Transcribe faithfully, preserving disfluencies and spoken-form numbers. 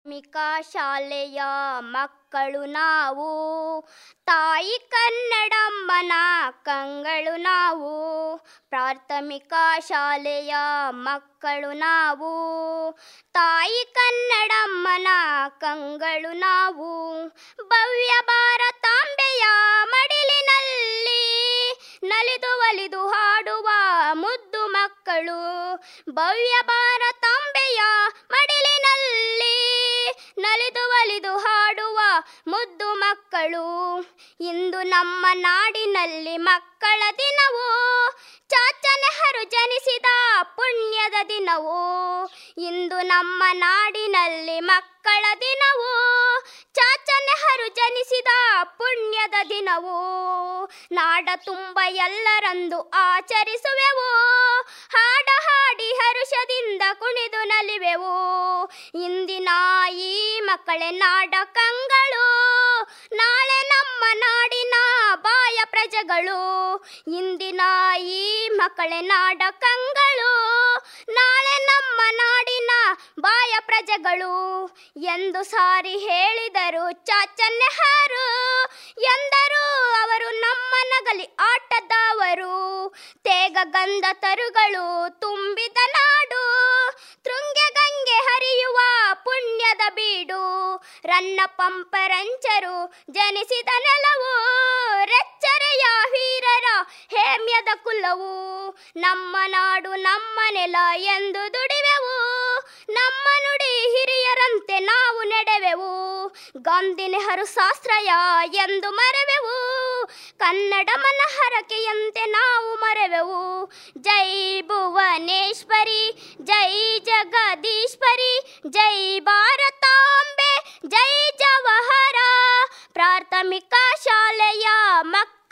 ಪ್ರಾಥಮಿಕ ಶಾಲೆಯ ಮಕ್ಕಳು ನಾವು, ತಾಯಿ ಕನ್ನಡಮ್ಮನ ಕಂಗಳು ನಾವು. ಪ್ರಾಥಮಿಕ ಶಾಲೆಯ ಮಕ್ಕಳು ನಾವು, ತಾಯಿ ಕನ್ನಡಮ್ಮನ ಕಂಗಳು ನಾವು. ಭವ್ಯ ಭಾರತಾಂಬೆಯ ಮಡಿಲಿನಲ್ಲಿ ನಲಿದು ಒಲಿದು ಹಾಡುವ ಮುದ್ದು ಮಕ್ಕಳು. ಭವ್ಯ ಭಾರತಾಂಬೆಯ ಮಡಿಲಿನಲ್ಲಿ ನಲಿದು ಒಲಿದು ಹಾಡುವ ಮುದ್ದು ಮಕ್ಕಳು. ಇಂದು ನಮ್ಮ ನಾಡಿನಲ್ಲಿ ಮಕ್ಕಳ ದಿನವು, ಚಾಚಾ ನೆಹರು ಜನಿಸಿದ ಪುಣ್ಯದ ದಿನವು. ಇಂದು ನಮ್ಮ ನಾಡಿನಲ್ಲಿ ಮಕ್ಕಳ ದಿನವು, ಚಾಚಾ ನೆಹರು ಜನಿಸಿದ ಪುಣ್ಯದ ದಿನವು. ನಾಡ ತುಂಬ ಎಲ್ಲರಂದು ಆಚರಿಸುವೆವು, ಹಾಡ ಹಾಡಿ ಹರುಷದಿಂದ ಕುಣಿದು ನಲಿವೆವು. ಇಂದಿನ ಈ ಮಕ್ಕಳೇ ನಾಡ ಕಂಗಳು, ನಾಳೆ ನಮ್ಮ ನಾಡಿನ ಬಾಯ ಪ್ರಜೆಗಳು. ಇಂದಿನ ಈ ಮಕ್ಕಳೇ ನಾಡ ಕಂಗಳು, ನಾಳೆ ನಮ್ಮ ನಾಡಿನ ಬಾಯ ಪ್ರಜೆಗಳು ಎಂದು ಸಾರಿ ಹೇಳಿದರು ಚಾಚಾ ನೆಹರು. ಎಂದರು ಅವರು ನಮ್ಮ ನಗಲಿ ಆಟದವರು. ತೇಗ ಗಂಧ ತರುಗಳು ತುಂಬಿದ ನಾಡು, ತೃಂಗೆ ಗಂಗೆ ಹರಿಯುವ ಪುಣ್ಯದ ಬೀಡು. ರನ್ನ ಪಂಪರಂಚರು ಜನಿಸಿದ ನೆಲವು, ರೆಚ್ಚರೆಯ ವೀರರ ಹೇಮ್ಯದ ಕುಲವು. ನಮ್ಮ ನಾಡು ನಮ್ಮ ನೆಲ ಎಂದು ದುಡಿವೆವು, ನಮ್ಮ ನುಡಿ ಹಿರಿಯರಂತೆ ನಾವು ನಡೆವೆವು. ಗಾಂಧಿ ನೆಹರು ಶಾಸ್ತ್ರಯ ಎಂದು ಮರೆವೆವು, ಕನ್ನಡ ಮನ ಹರಕೆಯಂತೆ ನಾವು ಮರೆವೆವು. ಜೈ ಭುವನೇಶ್ವರಿ, ಜೈ ಜಗದೀಶ್ವರಿ, ಜೈ ಭಾರತಾಂಬೆ, ಜೈ ಜವಹರ. ಪ್ರಾಥಮಿಕ ಶಾಲೆಯ ಮಕ್ಕಳು